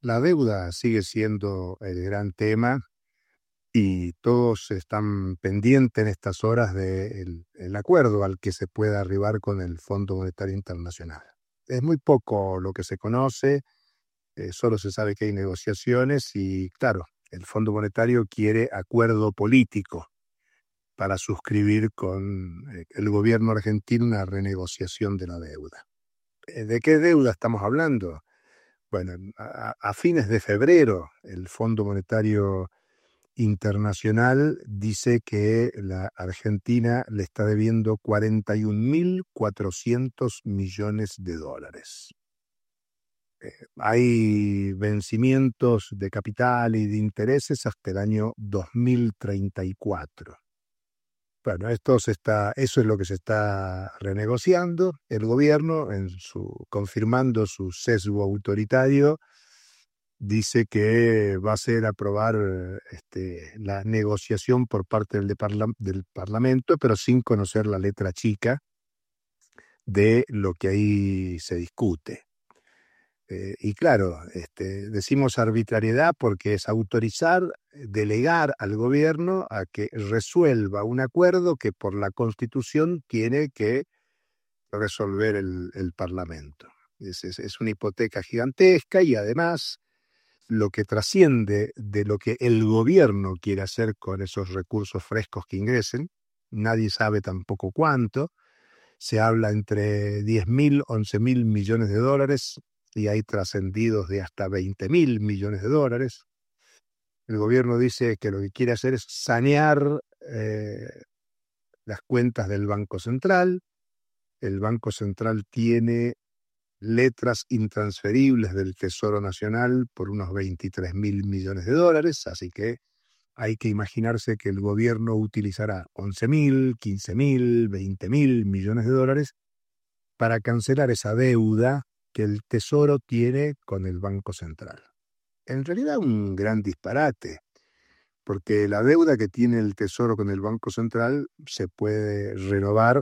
La deuda sigue siendo el gran tema y todos están pendientes en estas horas del el acuerdo al que se pueda arribar con el Fondo Monetario Internacional. Es muy poco lo que se conoce, solo se sabe que hay negociaciones y, claro, el Fondo Monetario quiere acuerdo político para suscribir con el gobierno argentino una renegociación de la deuda. ¿De qué deuda estamos hablando? Bueno, a fines de febrero, el Fondo Monetario Internacional dice que la Argentina le está debiendo 41.400 millones de dólares. Hay vencimientos de capital y de intereses hasta el año 2034. Bueno, eso es lo que se está renegociando. El gobierno, confirmando su sesgo autoritario, dice que va a ser aprobar la negociación por parte del Parlamento, pero sin conocer la letra chica de lo que ahí se discute. Y claro, decimos arbitrariedad porque es autorizar, delegar al gobierno a que resuelva un acuerdo que por la Constitución tiene que resolver el Parlamento. Es una hipoteca gigantesca y además lo que trasciende de lo que el gobierno quiere hacer con esos recursos frescos que ingresen, nadie sabe tampoco cuánto, se habla entre 10.000, 11.000 millones de dólares y hay trascendidos de hasta 20.000 millones de dólares. El gobierno dice que lo que quiere hacer es sanear las cuentas del Banco Central. El Banco Central tiene letras intransferibles del Tesoro Nacional por unos 23.000 millones de dólares, así que hay que imaginarse que el gobierno utilizará 11.000, 15.000, 20.000 millones de dólares para cancelar esa deuda que el Tesoro tiene con el Banco Central. En realidad un gran disparate, porque la deuda que tiene el Tesoro con el Banco Central se puede renovar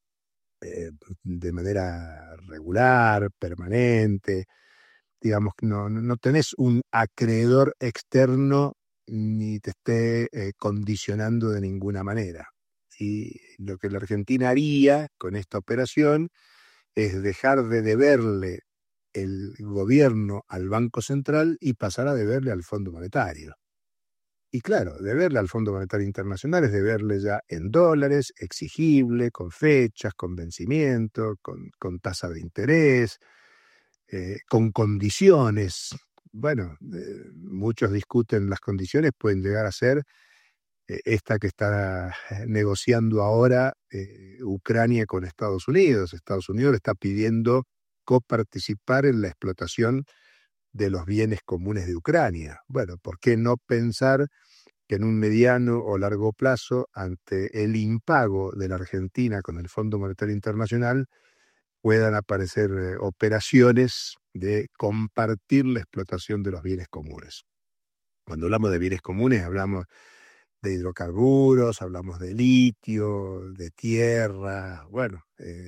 de manera regular, permanente. Digamos, no tenés un acreedor externo ni te esté condicionando de ninguna manera. Y lo que la Argentina haría con esta operación es dejar de deberle el gobierno al Banco Central y pasar a deberle al Fondo Monetario. Y claro, deberle al Fondo Monetario Internacional es deberle ya en dólares, exigible, con fechas, con vencimiento, con tasa de interés, con condiciones. Bueno, muchos discuten las condiciones, pueden llegar a ser esta que está negociando ahora Ucrania con Estados Unidos. Estados Unidos le está pidiendo coparticipar en la explotación de los bienes comunes de Ucrania. Bueno, ¿por qué no pensar que en un mediano o largo plazo, ante el impago de la Argentina con el Fondo Monetario Internacional, puedan aparecer operaciones de compartir la explotación de los bienes comunes? Cuando hablamos de bienes comunes, hablamos de hidrocarburos, hablamos de litio, de tierra. Bueno,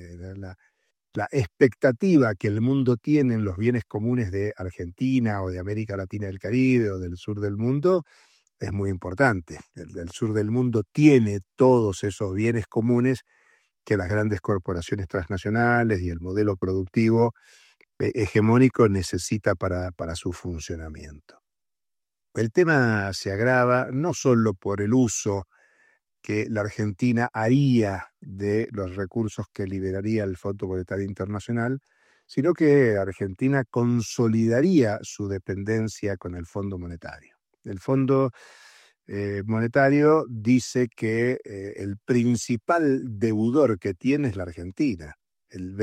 la expectativa que el mundo tiene en los bienes comunes de Argentina o de América Latina y del Caribe o del sur del mundo es muy importante. El sur del mundo tiene todos esos bienes comunes que las grandes corporaciones transnacionales y el modelo productivo hegemónico necesita para su funcionamiento. El tema se agrava no solo por el uso que la Argentina haría de los recursos que liberaría el Fondo Monetario Internacional, sino que Argentina consolidaría su dependencia con el Fondo Monetario. El Fondo Monetario dice que el principal deudor que tiene es la Argentina. El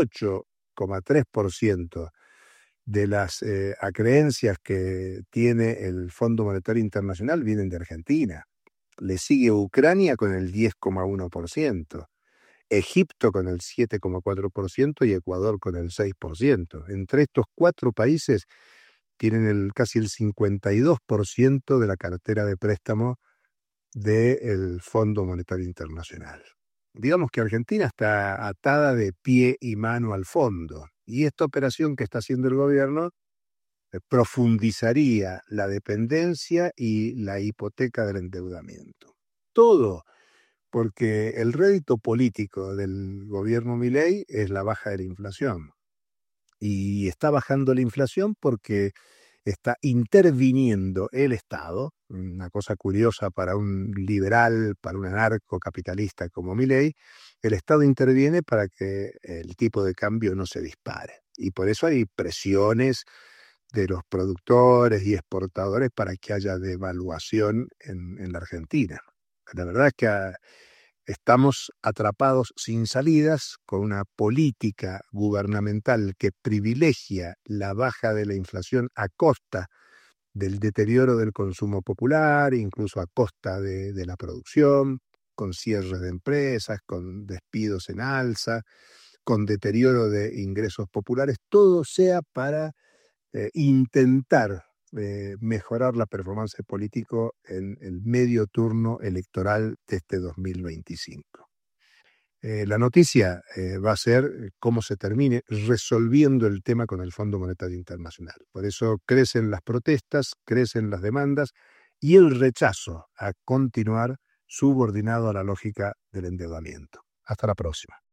28,3% de las acreencias que tiene el Fondo Monetario Internacional vienen de Argentina. Le sigue Ucrania con el 10,1%, Egipto con el 7,4% y Ecuador con el 6%. Entre estos cuatro países tienen casi el 52% de la cartera de préstamo del Fondo Monetario Internacional. Digamos que Argentina está atada de pie y mano al fondo, y esta operación que está haciendo el gobierno profundizaría la dependencia y la hipoteca del endeudamiento. Todo porque el rédito político del gobierno Milei es la baja de la inflación. Y está bajando la inflación porque está interviniendo el Estado, una cosa curiosa para un liberal, para un anarcocapitalista como Milei. El Estado interviene para que el tipo de cambio no se dispare. Y por eso hay presiones de los productores y exportadores para que haya devaluación en la Argentina. La verdad es que estamos atrapados sin salidas con una política gubernamental que privilegia la baja de la inflación a costa del deterioro del consumo popular, incluso a costa de la producción, con cierres de empresas, con despidos en alza, con deterioro de ingresos populares, todo sea para intentar mejorar la performance político en el medio turno electoral de este 2025. La noticia va a ser cómo se termine resolviendo el tema con el Fondo Monetario Internacional. Por eso crecen las protestas, crecen las demandas y el rechazo a continuar subordinado a la lógica del endeudamiento. Hasta la próxima.